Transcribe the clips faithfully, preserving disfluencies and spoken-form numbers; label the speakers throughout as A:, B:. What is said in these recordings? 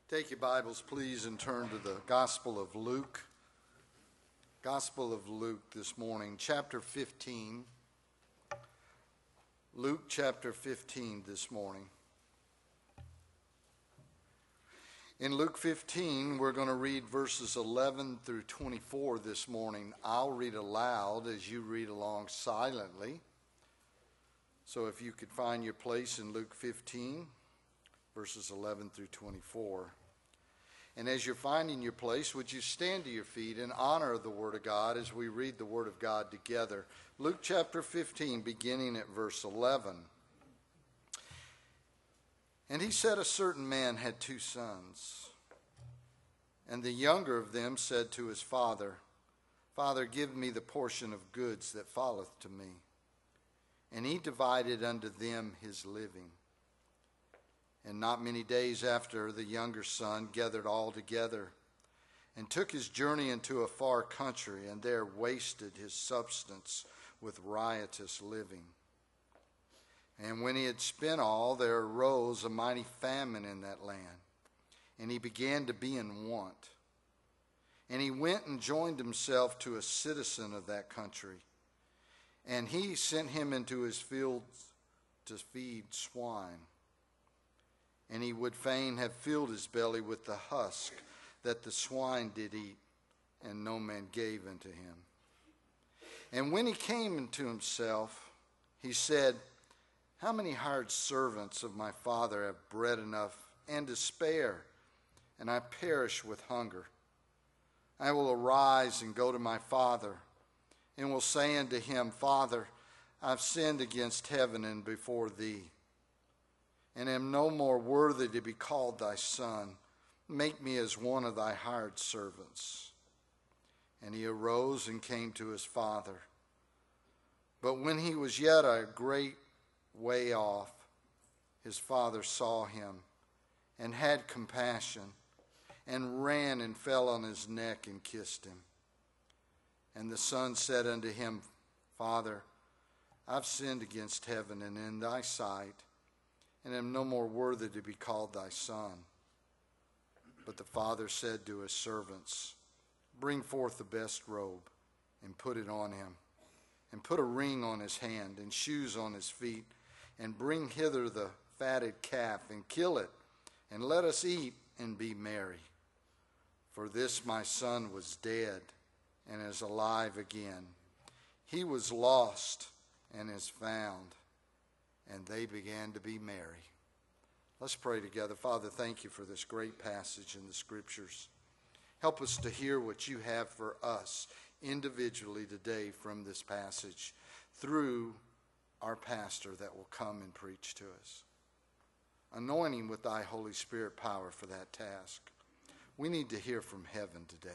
A: Take your Bibles, please, and turn to the Gospel of Luke. Gospel of Luke this morning, chapter fifteen. Luke chapter fifteen this morning. In Luke fifteen, we're going to read verses eleven through twenty-four this morning. I'll read aloud as you read along silently. So if you could find your place in Luke fifteen, verses eleven through twenty-four. And as you're finding your place, would you stand to your feet in honor of the Word of God as we read the Word of God together. Luke chapter fifteen, beginning at verse eleven. And he said, a certain man had two sons. And the younger of them said to his father, Father, give me the portion of goods that falleth to me. And he divided unto them his living. And not many days after, the younger son gathered all together and took his journey into a far country, and there wasted his substance with riotous living. And when he had spent all, there arose a mighty famine in that land, and he began to be in want. And he went and joined himself to a citizen of that country, and he sent him into his fields to feed swine. And he would fain have filled his belly with the husk that the swine did eat, and no man gave unto him. And when he came into himself, he said, How many hired servants of my father have bread enough and to spare, and I perish with hunger? I will arise and go to my father, and will say unto him, Father, I've sinned against heaven and before thee, and am no more worthy to be called thy son. Make me as one of thy hired servants. And he arose and came to his father. But when he was yet a great way off, his father saw him, and had compassion, and ran and fell on his neck and kissed him. And the son said unto him, Father, I've sinned against heaven and in thy sight, and am no more worthy to be called thy son. But the father said to his servants, Bring forth the best robe, and put it on him, and put a ring on his hand, and shoes on his feet, and bring hither the fatted calf, and kill it, and let us eat and be merry. For this my son was dead, and is alive again. He was lost, and is found. And they began to be merry. Let's pray together. Father, thank you for this great passage in the Scriptures. Help us to hear what you have for us individually today from this passage through our pastor that will come and preach to us. Anointing with thy Holy Spirit power for that task. We need to hear from heaven today.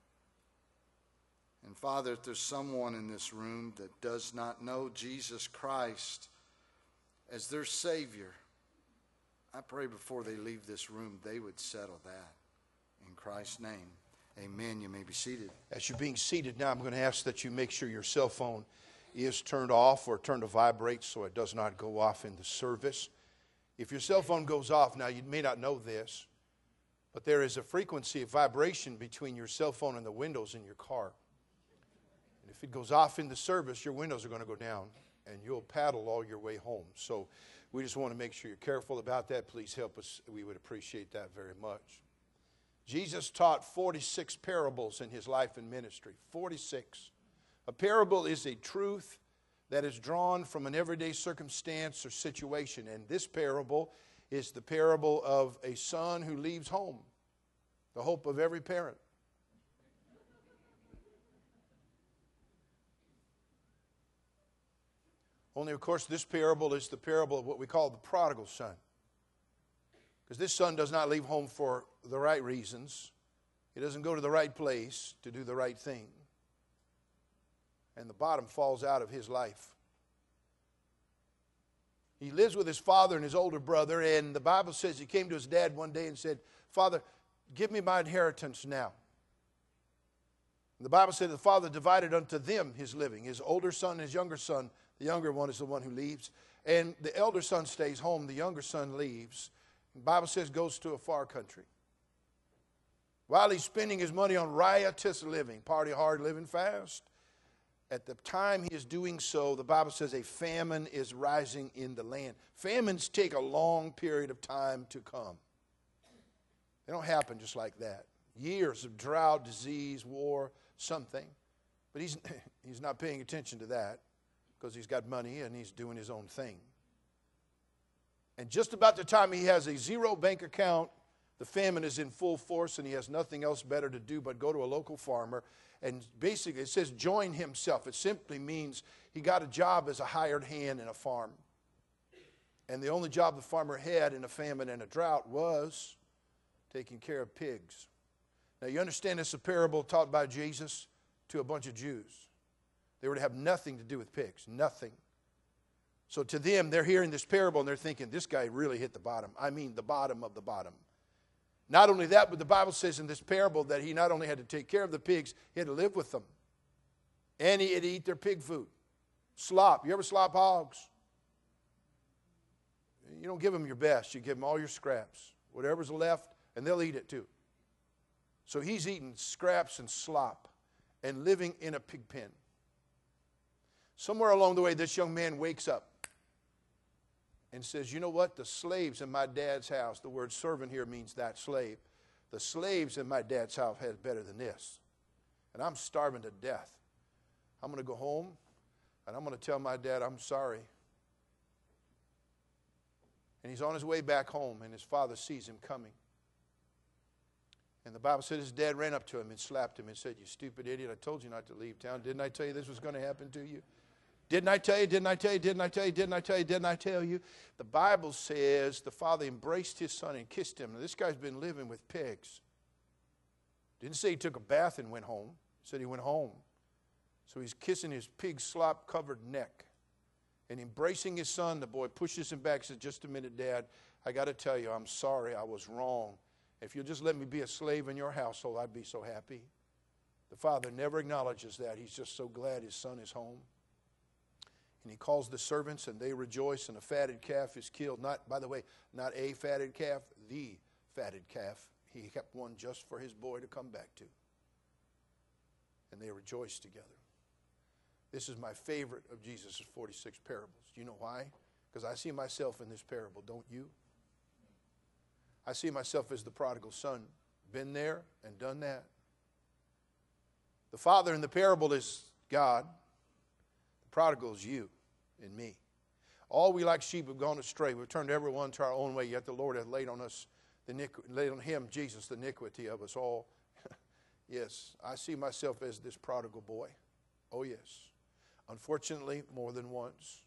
A: And Father, if there's someone in this room that does not know Jesus Christ as their Savior, I pray before they leave this room, they would settle that. In Christ's name, amen. You may be seated.
B: As you're being seated now, I'm going to ask that you make sure your cell phone is turned off or turned to vibrate so it does not go off in the service. If your cell phone goes off, now you may not know this, but there is a frequency of vibration between your cell phone and the windows in your car. And if it goes off in the service, your windows are going to go down, and you'll paddle all your way home. So we just want to make sure you're careful about that. Please help us. We would appreciate that very much. Jesus taught forty-six parables in his life and ministry. forty-six. A parable is a truth that is drawn from an everyday circumstance or situation. And this parable is the parable of a son who leaves home, the hope of every parent. Only, of course, this parable is the parable of what we call the prodigal son. Because this son does not leave home for the right reasons. He doesn't go to the right place to do the right thing. And the bottom falls out of his life. He lives with his father and his older brother, and the Bible says he came to his dad one day and said, Father, give me my inheritance now. And the Bible said the father divided unto them his living, his older son and his younger son. The younger one is the one who leaves. And the elder son stays home. The younger son leaves. The Bible says goes to a far country. While he's spending his money on riotous living, party hard, living fast, at the time he is doing so, the Bible says a famine is rising in the land. Famines take a long period of time to come. They don't happen just like that. Years of drought, disease, war, something. But he's, he's not paying attention to that because he's got money and he's doing his own thing. And just about the time he has a zero bank account, the famine is in full force and he has nothing else better to do but go to a local farmer. And basically it says join himself. It simply means he got a job as a hired hand in a farm. And the only job the farmer had in a famine and a drought was taking care of pigs. Now you understand this is a parable taught by Jesus to a bunch of Jews. They were to have nothing to do with pigs, nothing. So to them, they're hearing this parable and they're thinking, this guy really hit the bottom. I mean the bottom of the bottom. Not only that, but the Bible says in this parable that he not only had to take care of the pigs, he had to live with them. And he had to eat their pig food. Slop. You ever slop hogs? You don't give them your best. You give them all your scraps. Whatever's left, and they'll eat it too. So he's eating scraps and slop and living in a pig pen. Somewhere along the way, this young man wakes up and says, you know what? The slaves in my dad's house, the word servant here means that slave. The slaves in my dad's house had better than this. And I'm starving to death. I'm going to go home and I'm going to tell my dad I'm sorry. And he's on his way back home and his father sees him coming. And the Bible said his dad ran up to him and slapped him and said, you stupid idiot, I told you not to leave town. Didn't I tell you this was going to happen to you? Didn't I tell you, didn't I tell you, didn't I tell you, didn't I tell you, didn't I tell you? The Bible says the father embraced his son and kissed him. Now, this guy's been living with pigs. Didn't say he took a bath and went home. He said he went home. So he's kissing his pig slop-covered neck. And embracing his son, the boy pushes him back and says, just a minute, Dad, I got to tell you, I'm sorry, I was wrong. If you'll just let me be a slave in your household, I'd be so happy. The father never acknowledges that. He's just so glad his son is home. And he calls the servants, and they rejoice, and a fatted calf is killed. Not, by the way, not a fatted calf, the fatted calf. He kept one just for his boy to come back to. And they rejoice together. This is my favorite of Jesus' forty-six parables. Do you know why? Because I see myself in this parable, don't you? I see myself as the prodigal son. Been there and done that. The father in the parable is God. The prodigal is you and me. All we like sheep have gone astray. We've turned everyone to our own way, yet the Lord hath laid on us, the iniqu- laid on him, Jesus, the iniquity of us all. Yes, I see myself as this prodigal boy. Oh, yes. Unfortunately, more than once.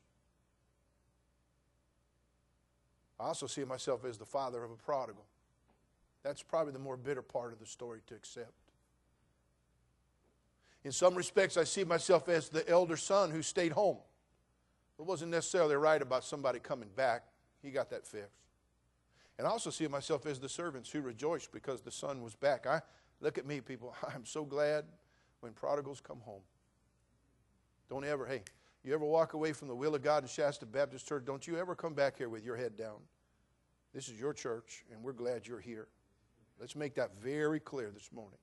B: I also see myself as the father of a prodigal. That's probably the more bitter part of the story to accept. In some respects, I see myself as the elder son who stayed home. It wasn't necessarily right about somebody coming back. He got that fixed. And I also see myself as the servants who rejoiced because the son was back. I look at me, people. I'm so glad when prodigals come home. Don't ever, hey, you ever walk away from the will of God in Shasta Baptist Church, don't you ever come back here with your head down. This is your church, and we're glad you're here. Let's make that very clear this morning.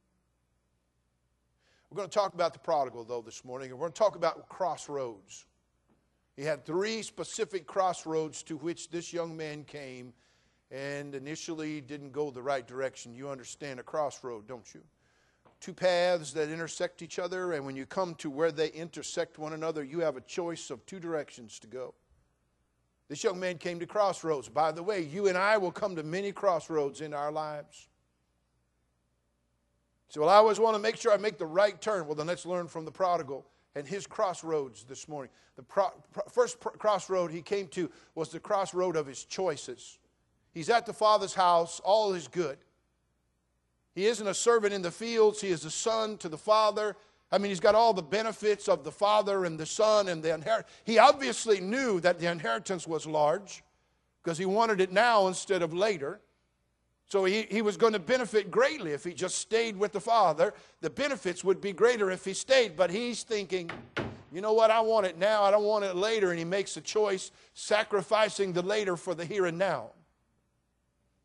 B: We're going to talk about the prodigal, though, this morning, and we're going to talk about crossroads. He had three specific crossroads to which this young man came, and initially didn't go the right direction. You understand a crossroad, don't you? Two paths that intersect each other, and when you come to where they intersect one another, you have a choice of two directions to go. This young man came to crossroads. By the way, you and I will come to many crossroads in our lives. So, well, I always want to make sure I make the right turn. Well, then let's learn from the prodigal and his crossroads this morning. The pro- pro- first pr- crossroad he came to was the crossroad of his choices. He's at the Father's house. All is good. He isn't a servant in the fields. He is a son to the Father. I mean, he's got all the benefits of the Father and the Son and the inheritance. He obviously knew that the inheritance was large because he wanted it now instead of later. So he, he was going to benefit greatly if he just stayed with the Father. The benefits would be greater if he stayed. But he's thinking, you know what, I want it now, I don't want it later. And he makes a choice, sacrificing the later for the here and now.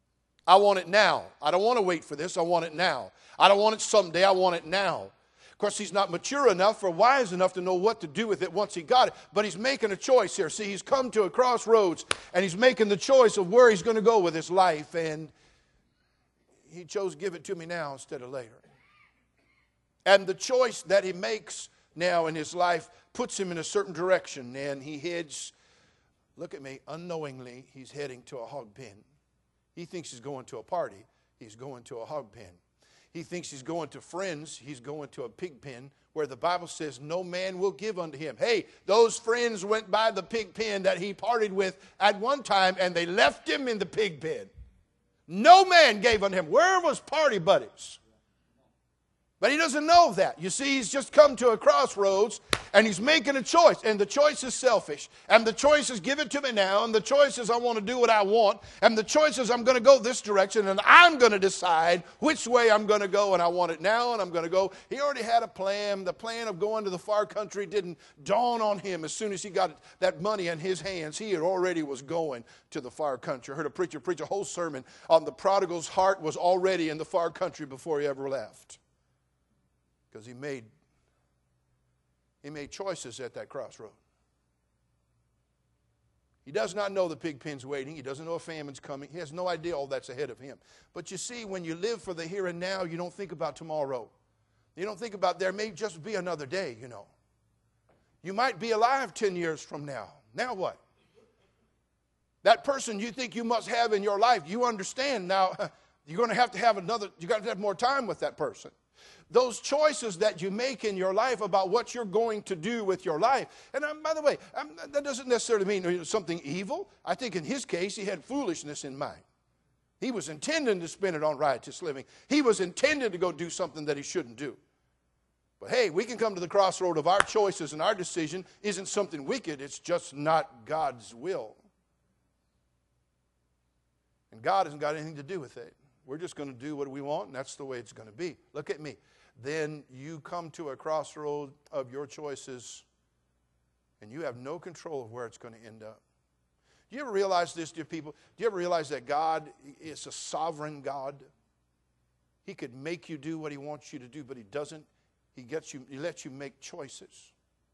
B: I want it now. I don't want to wait for this. I want it now. I don't want it someday. I want it now. Of course, he's not mature enough or wise enough to know what to do with it once he got it. But he's making a choice here. See, he's come to a crossroads, and he's making the choice of where he's going to go with his life. And he chose, give it to me now instead of later. And the choice that he makes now in his life puts him in a certain direction. And he heads, look at me, unknowingly, he's heading to a hog pen. He thinks he's going to a party. He's going to a hog pen. He thinks he's going to friends. He's going to a pig pen where the Bible says no man will give unto him. Hey, those friends went by the pig pen that he partied with at one time, and they left him in the pig pen. No man gave unto him. Where was party buddies? But he doesn't know that. You see, he's just come to a crossroads, and he's making a choice. And the choice is selfish. And the choice is give it to me now. And the choice is I want to do what I want. And the choice is I'm going to go this direction. And I'm going to decide which way I'm going to go. And I want it now, and I'm going to go. He already had a plan. The plan of going to the far country didn't dawn on him as soon as he got that money in his hands. He had already was going to the far country. I heard a preacher preach a whole sermon on the prodigal's heart was already in the far country before he ever left. Because he made, he made choices at that crossroad. He does not know the pig pen's waiting. He doesn't know a famine's coming. He has no idea all that's ahead of him. But you see, when you live for the here and now, you don't think about tomorrow. You don't think about there may just be another day, you know. You might be alive ten years from now. Now what? That person you think you must have in your life, you understand now, you're going to have to have another, you've got to have more time with that person. Those choices that you make in your life about what you're going to do with your life. And um, by the way, um, that doesn't necessarily mean something evil. I think in his case, he had foolishness in mind. He was intending to spend it on riotous living. He was intending to go do something that he shouldn't do. But hey, we can come to the crossroad of our choices, and our decision isn't something wicked. It's just not God's will. And God hasn't got anything to do with it. We're just going to do what we want, and that's the way it's going to be. Look at me. Then you come to a crossroad of your choices, and you have no control of where it's going to end up. Do you ever realize this, dear people? Do you ever realize that God is a sovereign God? He could make you do what he wants you to do, but he doesn't. He gets you, he lets you make choices.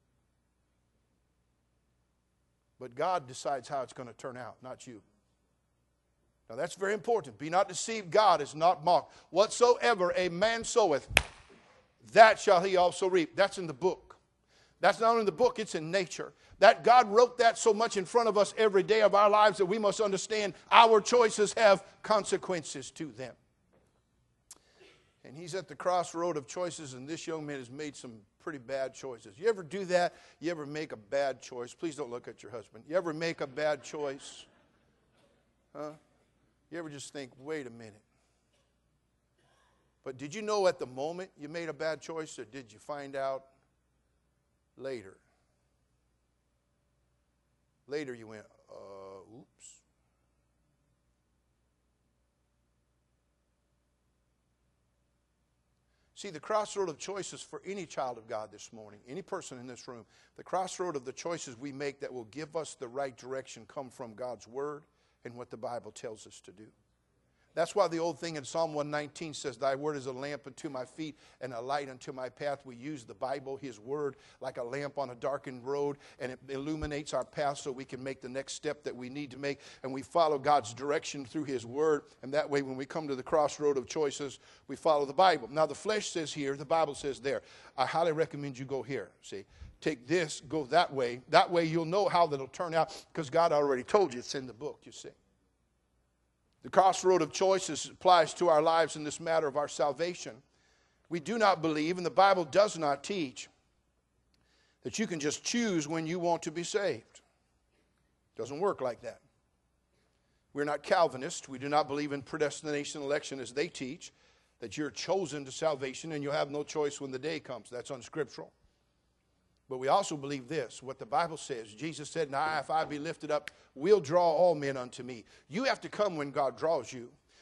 B: But God decides how it's going to turn out, not you. Now that's very important. Be not deceived, God is not mocked. Whatsoever a man soweth, that shall he also reap. That's in the book. That's not in the book, it's in nature. That God wrote that so much in front of us every day of our lives that we must understand our choices have consequences to them. And he's at the crossroad of choices, and this young man has made some pretty bad choices. You ever do that? You ever make a bad choice? Please don't look at your husband. You ever make a bad choice? Huh? You ever just think, wait a minute. But did you know at the moment you made a bad choice, or did you find out later? Later you went, uh, oops. See, the crossroad of choices for any child of God this morning, any person in this room, the crossroad of the choices we make that will give us the right direction come from God's Word and what the Bible tells us to do. That's why the old thing in Psalm one nineteen says, thy word is a lamp unto my feet and a light unto my path. We use the Bible, his word, like a lamp on a darkened road, and it illuminates our path so we can make the next step that we need to make, and we follow God's direction through his word, and that way when we come to the crossroad of choices, we follow the Bible. Now the flesh says here, the Bible says there. I highly recommend you go here, see. Take this, go that way. That way you'll know how that'll turn out, because God already told you it's in the book, you see. The crossroad of choices applies to our lives in this matter of our salvation. We do not believe, and the Bible does not teach, that you can just choose when you want to be saved. It doesn't work like that. We're not Calvinists. We do not believe in predestination election as they teach, that you're chosen to salvation and you'll have no choice when the day comes. That's unscriptural. But we also believe this, what the Bible says. Jesus said, now if I be lifted up, will draw all men unto me. You have to come when God draws you.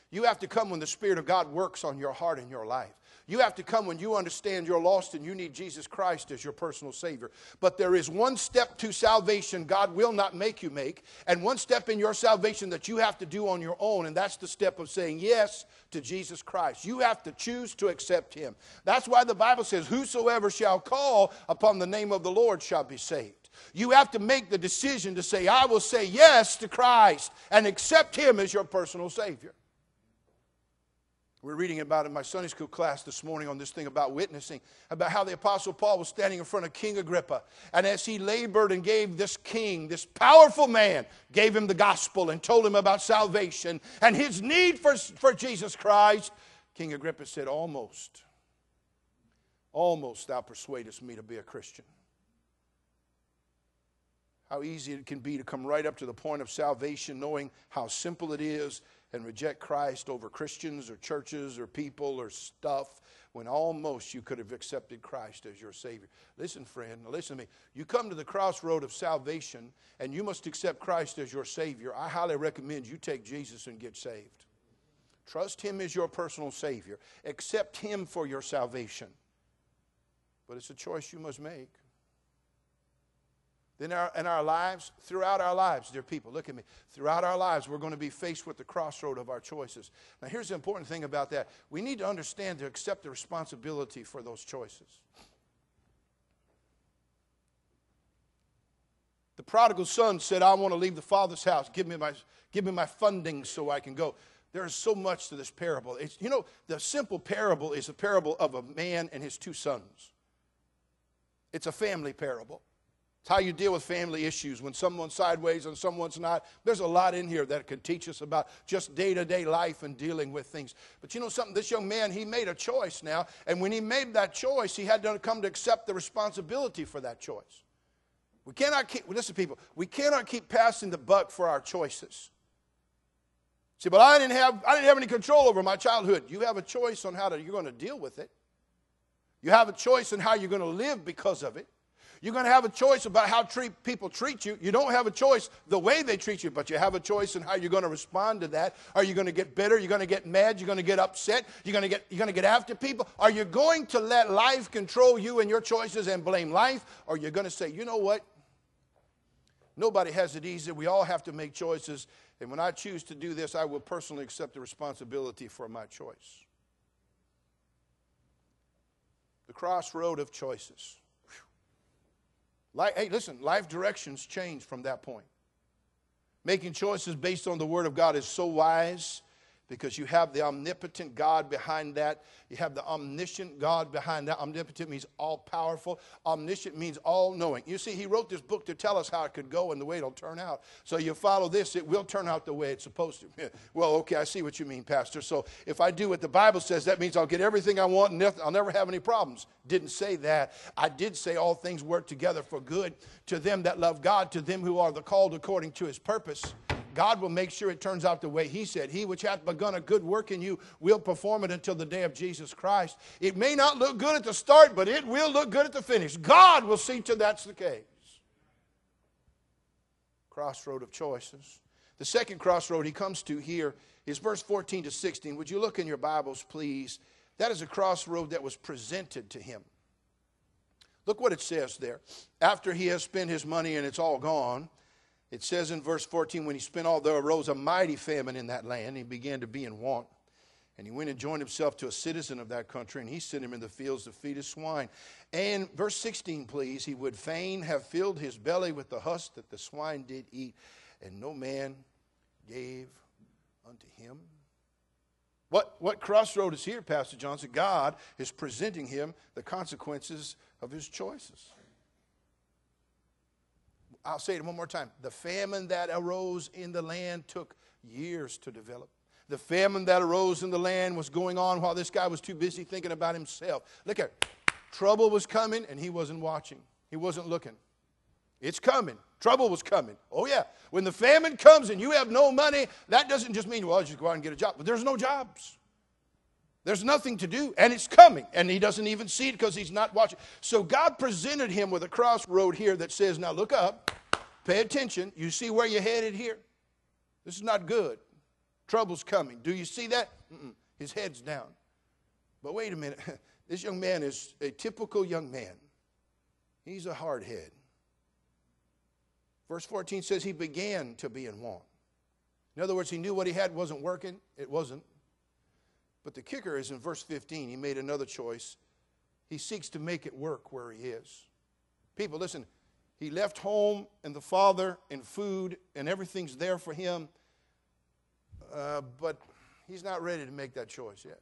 B: You have to come when the Spirit of God works on your heart and your life. You have to come when you understand you're lost and you need Jesus Christ as your personal Savior. But there is one step to salvation God will not make you make, and one step in your salvation that you have to do on your own, and that's the step of saying yes to Jesus Christ. You have to choose to accept Him. That's why the Bible says, whosoever shall call upon the name of the Lord shall be saved. You have to make the decision to say, I will say yes to Christ and accept Him as your personal Savior. We're reading about it in my Sunday school class this morning on this thing about witnessing, about how the Apostle Paul was standing in front of King Agrippa. And as he labored and gave this king, this powerful man, gave him the gospel and told him about salvation and his need for, for Jesus Christ, King Agrippa said, almost, almost thou persuadest me to be a Christian. How easy it can be to come right up to the point of salvation, knowing how simple it is, and reject Christ over Christians or churches or people or stuff, when almost you could have accepted Christ as your Savior. Listen, friend, listen to me. You come to the crossroad of salvation and you must accept Christ as your Savior. I highly recommend you take Jesus and get saved. Trust Him as your personal Savior. Accept Him for your salvation. But it's a choice you must make. Then our, in our lives, throughout our lives, dear people, look at me. Throughout our lives, we're going to be faced with the crossroad of our choices. Now, here's the important thing about that. We need to understand to accept the responsibility for those choices. The prodigal son said, I want to leave the father's house. Give me my, give me my funding so I can go. There is so much to this parable. It's, you know, the simple parable is a parable of a man and his two sons. It's a family parable. It's how you deal with family issues when someone's sideways and someone's not. There's a lot in here that can teach us about just day-to-day life and dealing with things. But you know something? This young man, he made a choice now. And when he made that choice, he had to come to accept the responsibility for that choice. We cannot keep, listen people, we cannot keep passing the buck for our choices. See, but I didn't have, I didn't have any control over my childhood. You have a choice on how to, you're going to deal with it. You have a choice on how you're going to live because of it. You're going to have a choice about how treat, people treat you. You don't have a choice the way they treat you, but you have a choice in how you're going to respond to that. Are you going to get bitter? You're going to get mad? You're going to get upset? You're going to get, you're going to get after people? Are you going to let life control you and your choices and blame life? Or are you going to say, you know what? Nobody has it easy. We all have to make choices. And when I choose to do this, I will personally accept the responsibility for my choice. The crossroad of choices. Like, hey, listen, life directions change from that point. Making choices based on the Word of God is so wise because you have the omnipotent God behind that. You have the omniscient God behind that. Omnipotent means all-powerful. Omniscient means all-knowing. You see, he wrote this book to tell us how it could go and the way it'll turn out. So you follow this, it will turn out the way it's supposed to. Well, okay, I see what you mean, Pastor. So if I do what the Bible says, that means I'll get everything I want and I'll never have any problems. Didn't say that. I did say all things work together for good to them that love God, to them who are the called according to His purpose. God will make sure it turns out the way He said. He which hath begun a good work in you will perform it until the day of Jesus Christ. It may not look good at the start, but it will look good at the finish. God will see to that's the case. Crossroad of choices. The second crossroad he comes to here is verse fourteen to sixteen. Would you look in your Bibles, please? That is a crossroad that was presented to him. Look what it says there. After he has spent his money and it's all gone, it says in verse fourteen, when he spent all, there arose a mighty famine in that land. He began to be in want. And he went and joined himself to a citizen of that country, and he sent him in the fields to feed his swine. And verse sixteen, please, he would fain have filled his belly with the husk that the swine did eat, and no man gave unto him. What, what crossroad is here, Pastor Johnson? God is presenting him the consequences of his choices. I'll say it one more time. The famine that arose in the land took years to develop. The famine that arose in the land was going on while this guy was too busy thinking about himself. Look at it. Trouble was coming and he wasn't watching. He wasn't looking. It's coming. Trouble was coming. Oh yeah. When the famine comes and you have no money, that doesn't just mean, well, just go out and get a job. But there's no jobs. There's nothing to do, and it's coming, and he doesn't even see it because he's not watching. So God presented him with a crossroad here that says, now look up, pay attention. You see where you're headed here? This is not good. Trouble's coming. Do you see that? Mm-mm. His head's down. But wait a minute. This young man is a typical young man. He's a hard head. Verse fourteen says he began to be in want. In other words, he knew what he had wasn't working. It wasn't. But the kicker is in verse fifteen, he made another choice. He seeks to make it work where he is. People, listen, he left home and the father and food and everything's there for him. Uh, but he's not ready to make that choice yet.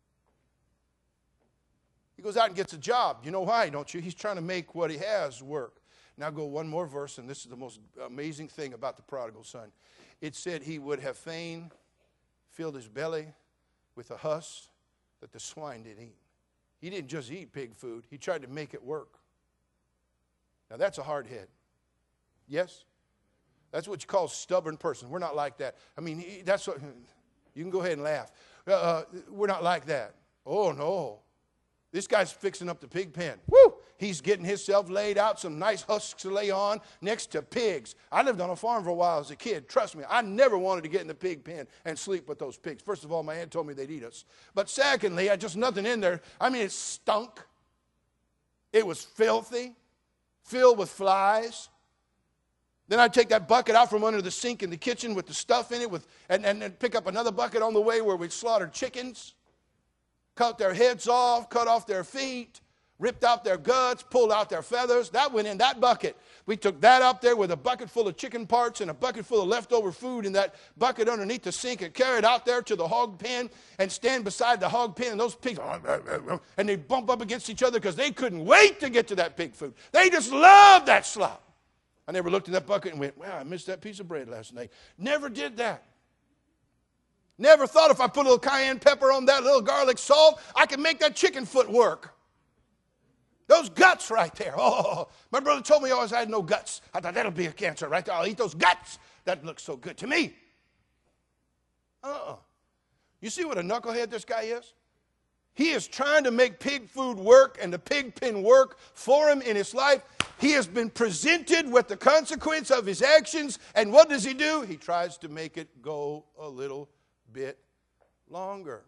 B: He goes out and gets a job. You know why, don't you? He's trying to make what he has work. Now go one more verse, and this is the most amazing thing about the prodigal son. It said he would have fain filled his belly with a husk that the swine did eat. He didn't just eat pig food. He tried to make it work. Now that's a hard head. Yes? That's what you call a stubborn person. We're not like that. I mean, that's what, you can go ahead and laugh. Uh, we're not like that. Oh, no. This guy's fixing up the pig pen. Woo! He's getting himself laid out, some nice husks to lay on next to pigs. I lived on a farm for a while as a kid. Trust me, I never wanted to get in the pig pen and sleep with those pigs. First of all, my aunt told me they'd eat us. But secondly, I just nothing in there. I mean, it stunk. It was filthy, filled with flies. Then I'd take that bucket out from under the sink in the kitchen with the stuff in it, with, and, and then pick up another bucket on the way where we'd slaughtered chickens. Cut their heads off, cut off their feet, ripped out their guts, pulled out their feathers. That went in that bucket. We took that up there with a bucket full of chicken parts and a bucket full of leftover food in that bucket underneath the sink and carry it out there to the hog pen and stand beside the hog pen, and those pigs, and they bump up against each other because they couldn't wait to get to that pig food. They just loved that slop. I never looked in that bucket and went, wow, I missed that piece of bread last night. Never did that. Never thought if I put a little cayenne pepper on that, a little garlic salt, I could make that chicken foot work. Those guts right there. Oh, my brother told me I always had no guts. I thought that'll be a cancer right there. I'll eat those guts. That looks so good to me. Uh-uh. You see what a knucklehead this guy is? He is trying to make pig food work and the pig pen work for him in his life. He has been presented with the consequence of his actions. And what does he do? He tries to make it go a little bit longer.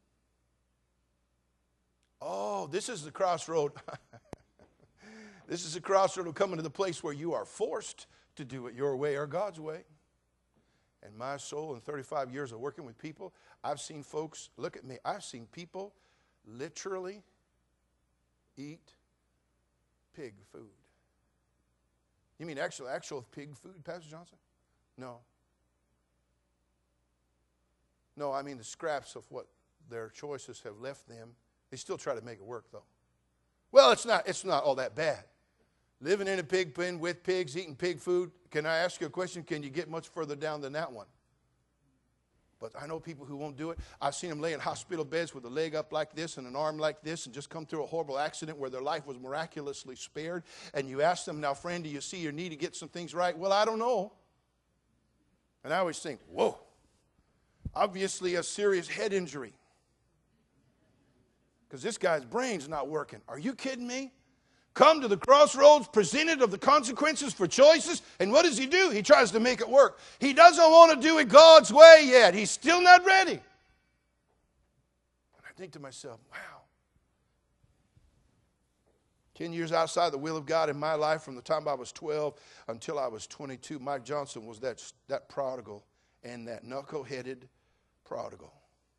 B: Oh, this is the crossroad. This is the crossroad of coming to the place where you are forced to do it your way or God's way. And my soul, in thirty-five years of working with people, I've seen folks, look at me, I've seen people literally eat pig food. You mean actual, actual pig food, Pastor Johnson? No. No, I mean the scraps of what their choices have left them. They still try to make it work, though. Well, it's not, it's not all that bad. Living in a pig pen with pigs, eating pig food. Can I ask you a question? Can you get much further down than that one? But I know people who won't do it. I've seen them lay in hospital beds with a leg up like this and an arm like this and just come through a horrible accident where their life was miraculously spared. And you ask them, now, friend, do you see your need to get some things right? Well, I don't know. And I always think, whoa. Obviously a serious head injury. Because this guy's brain's not working. Are you kidding me? Come to the crossroads, presented of the consequences for choices, and what does he do? He tries to make it work. He doesn't want to do it God's way yet. He's still not ready. And I think to myself, wow. Ten years outside the will of God in my life, from the time I was twelve until I was twenty-two, Mike Johnson was that, that prodigal and that knuckle-headed prodigal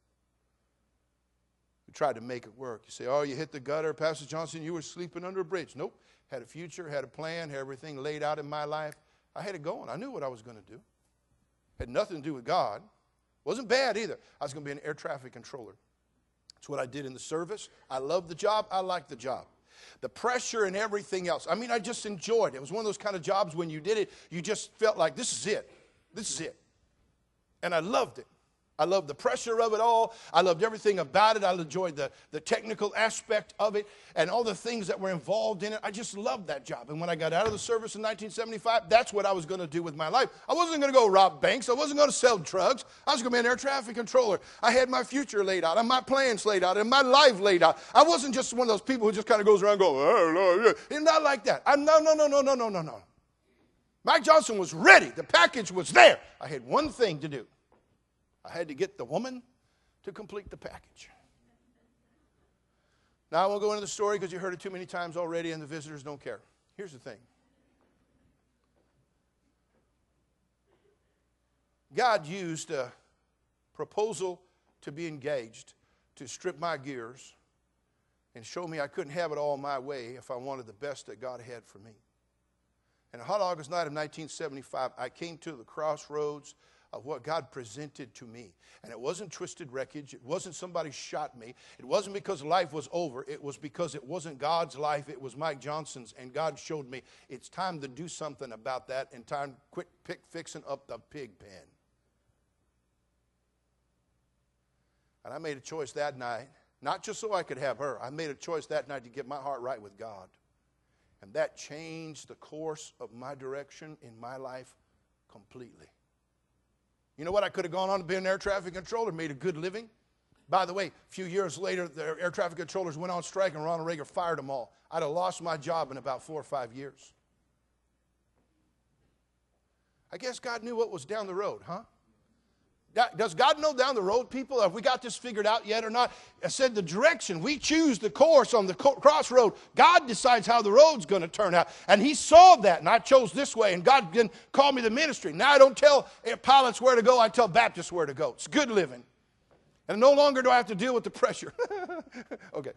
B: who tried to make it work. You say, oh, you hit the gutter, Pastor Johnson, you were sleeping under a bridge. Nope. Had a future, had a plan, had everything laid out in my life. I had it going. I knew what I was going to do. Had nothing to do with God. Wasn't bad either. I was going to be an air traffic controller. That's what I did in the service. I loved the job. I liked the job. The pressure and everything else. I mean, I just enjoyed it. It was one of those kind of jobs when you did it, you just felt like this is it. This is it. And I loved it. I loved the pressure of it all. I loved everything about it. I enjoyed the, the technical aspect of it and all the things that were involved in it. I just loved that job. And when I got out of the service in nineteen seventy-five, that's what I was going to do with my life. I wasn't going to go rob banks. I wasn't going to sell drugs. I was going to be an air traffic controller. I had my future laid out and my plans laid out and my life laid out. I wasn't just one of those people who just kind of goes around going, oh, no, yeah. It's not like that. I'm, no, no, no, no, no, no, no, no. Mike Johnson was ready. The package was there. I had one thing to do. I had to get the woman to complete the package. Now, I won't go into the story because you heard it too many times already and the visitors don't care. Here's the thing. God used a proposal to be engaged to strip my gears and show me I couldn't have it all my way if I wanted the best that God had for me. And a hot August night of nineteen seventy-five, I came to the crossroads of what God presented to me. And it wasn't twisted wreckage. It wasn't somebody shot me. It wasn't because life was over. It was because it wasn't God's life. It was Mike Johnson's. And God showed me it's time to do something about that and time to quit pick, fixing up the pig pen. And I made a choice that night, not just so I could have her. I made a choice that night to get my heart right with God. And that changed the course of my direction in my life completely. You know what? I could have gone on to be an air traffic controller, made a good living. By the way, a few years later, the air traffic controllers went on strike and Ronald Reagan fired them all. I'd have lost my job in about four or five years. I guess God knew what was down the road, huh? Does God know down the road, people? Have we got this figured out yet or not? I said the direction. We choose the course on the crossroad. God decides how the road's going to turn out. And He saw that, and I chose this way. And God then called me to ministry. Now I don't tell pilots where to go. I tell Baptists where to go. It's good living. And no longer do I have to deal with the pressure. Okay.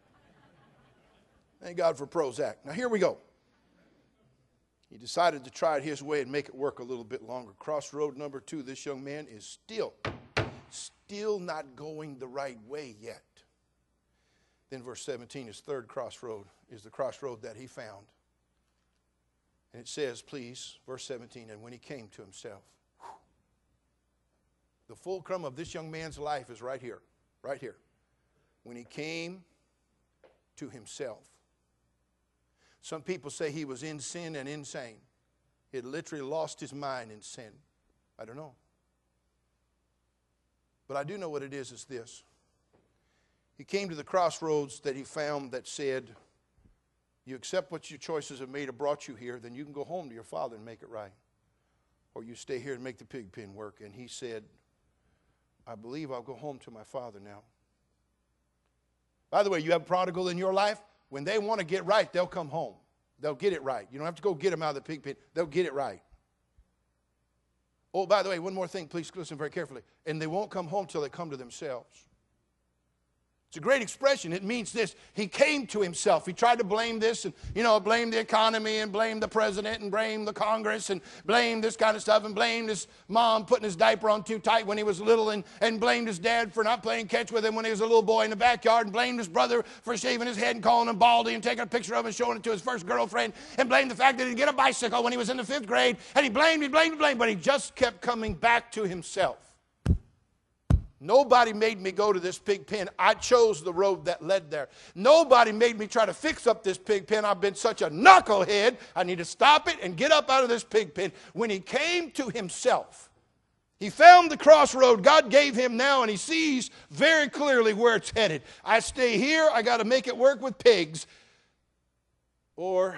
B: Thank God for Prozac. Now here we go. He decided to try it his way and make it work a little bit longer. Crossroad number two, this young man is still, still not going the right way yet. Then verse seventeen, his third crossroad is the crossroad that he found. And it says, please, verse seventeen, and when he came to himself. Whew, the fulcrum of this young man's life is right here, right here. When he came to himself. Some people say he was in sin and insane. He had literally lost his mind in sin. I don't know. But I do know what it is, is this. He came to the crossroads that he found that said, you accept what your choices have made or brought you here, then you can go home to your father and make it right. Or you stay here and make the pig pen work. And he said, I believe I'll go home to my father now. By the way, you have a prodigal in your life. When they want to get right, they'll come home. They'll get it right. You don't have to go get them out of the pig pen. They'll get it right. Oh, by the way, one more thing. Please listen very carefully. And they won't come home till they come to themselves. It's a great expression. It means this. He came to himself. He tried to blame this and, you know, blame the economy and blame the president and blame the Congress and blame this kind of stuff and blame his mom putting his diaper on too tight when he was little and, and blamed his dad for not playing catch with him when he was a little boy in the backyard and blamed his brother for shaving his head and calling him baldy and taking a picture of him and showing it to his first girlfriend and blamed the fact that he didn't get a bicycle when he was in the fifth grade and he blamed, he blamed, he blamed, but he just kept coming back to himself. Nobody made me go to this pig pen. I chose the road that led there. Nobody made me try to fix up this pig pen. I've been such a knucklehead. I need to stop it and get up out of this pig pen. When he came to himself, he found the crossroad God gave him now, and he sees very clearly where it's headed. I stay here. I got to make it work with pigs. Or,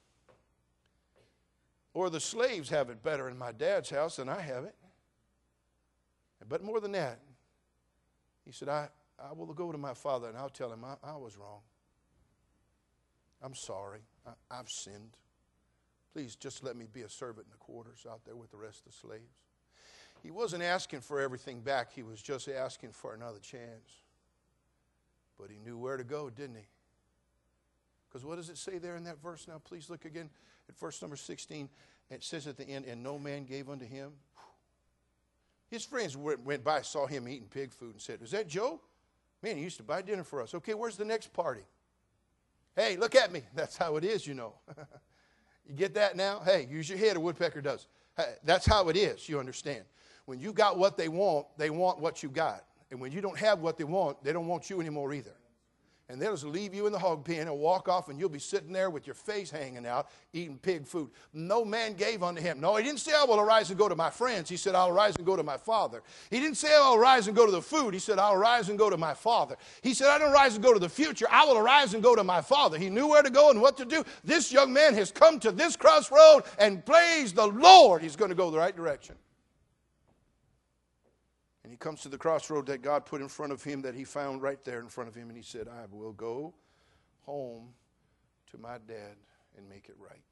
B: or the slaves have it better in my dad's house than I have it. But more than that, he said, I, I will go to my father and I'll tell him I, I was wrong. I'm sorry. I, I've sinned. Please just let me be a servant in the quarters out there with the rest of the slaves. He wasn't asking for everything back. He was just asking for another chance. But he knew where to go, didn't he? Because what does it say there in that verse? Now, please look again at verse number sixteen. It says at the end, and no man gave unto him. His friends went by, saw him eating pig food and said, is that Joe? Man, he used to buy dinner for us. Okay, where's the next party? Hey, look at me. That's how it is, you know. You get that now? Hey, use your head, a woodpecker does. Hey, that's how it is, you understand. When you got what they want, they want what you got. And when you don't have what they want, they don't want you anymore either. And they'll just leave you in the hog pen and walk off, and you'll be sitting there with your face hanging out, eating pig food. No man gave unto him. No, he didn't say, I will arise and go to my friends. He said, I'll arise and go to my father. He didn't say, I'll arise and go to the food. He said, I'll arise and go to my father. He said, I don't arise and go to the future. I will arise and go to my father. He knew where to go and what to do. This young man has come to this crossroad, and praise the Lord, he's going to go the right direction. And he he comes to the crossroad that God put in front of him, that he found right there in front of him, and he said, I will go home to my dad and make it right.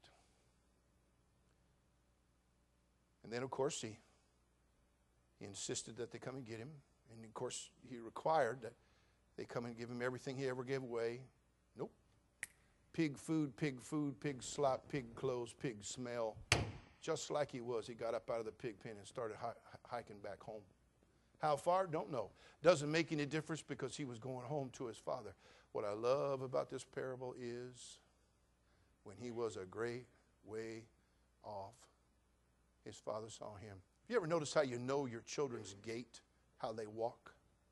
B: And then, of course, he, he insisted that they come and get him. And, of course, he required that they come and give him everything he ever gave away. Nope. Pig food, pig food, pig slop, pig clothes, pig smell. Just like he was, he got up out of the pig pen and started hi- hiking back home. How far? Don't know. Doesn't make any difference because he was going home to his father. What I love about this parable is when he was a great way off, his father saw him. Have you ever noticed how you know your children's gait, how they walk?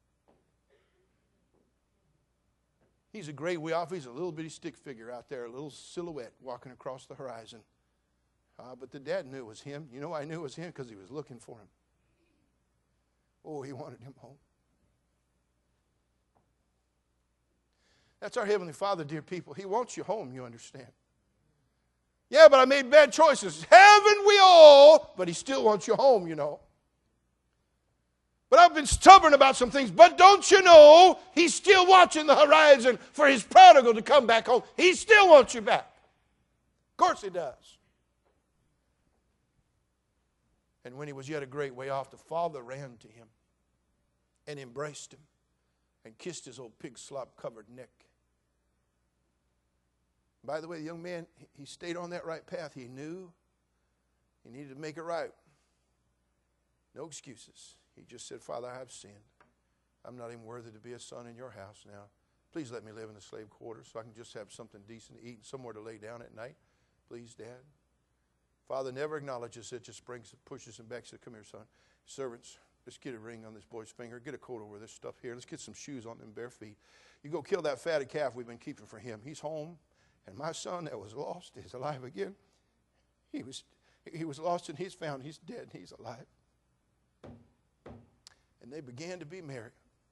B: He's a great way off. He's a little bitty stick figure out there, a little silhouette walking across the horizon. Uh, but the dad knew it was him. You know I knew it was him because he was looking for him. Oh, he wanted him home. That's our Heavenly Father, dear people. He wants you home, you understand. Yeah, but I made bad choices. Haven't we all? But he still wants you home, you know. But I've been stubborn about some things. But don't you know, he's still watching the horizon for his prodigal to come back home. He still wants you back. Of course he does. And when he was yet a great way off, the father ran to him and embraced him and kissed his old pig slop covered neck. By the way, the young man, he stayed on that right path. He knew he needed to make it right. No excuses. He just said, Father, I have sinned. I'm not even worthy to be a son in your house now. Please let me live in the slave quarters so I can just have something decent to eat and somewhere to lay down at night. Please, Dad. Father never acknowledges it, just brings pushes him back, says, come here, son. Servants, let's get a ring on this boy's finger. Get a coat over this stuff here. Let's get some shoes on them bare feet. You go kill that fatted calf we've been keeping for him. He's home. And my son that was lost is alive again. He was, he was lost and he's found. He's dead and he's alive. And they began to be merry.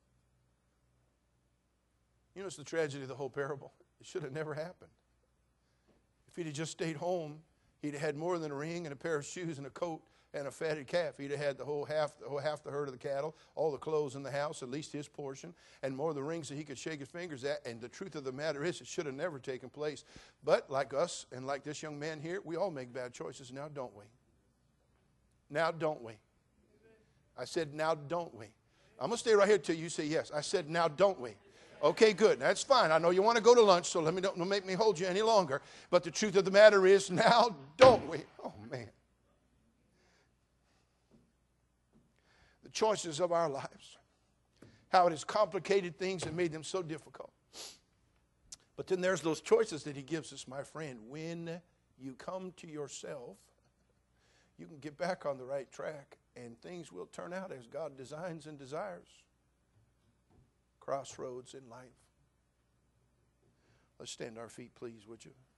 B: You know, it's the tragedy of the whole parable. It should have never happened. If he'd have just stayed home, he'd have had more than a ring and a pair of shoes and a coat and a fatted calf. He'd have had the whole half, the whole half the herd of the cattle, all the clothes in the house, at least his portion, and more of the rings that he could shake his fingers at. And the truth of the matter is, it should have never taken place. But like us and like this young man here, we all make bad choices now, don't we? Now, don't we? I said, now, don't we? I'm going to stay right here till you say yes. I said, now, don't we? Okay, good. That's fine. I know you want to go to lunch, so let me don't, don't make me hold you any longer. But the truth of the matter is, now, don't we? Oh, man. The choices of our lives. How it has complicated things and made them so difficult. But then there's those choices that he gives us, my friend. When you come to yourself, you can get back on the right track, and things will turn out as God designs and desires. Crossroads in life. Let's stand to our feet, please, would you?